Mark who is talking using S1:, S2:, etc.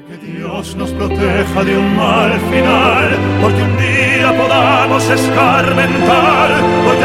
S1: Que Dios nos proteja de un mal final, porque un día podamos escarmentar, porque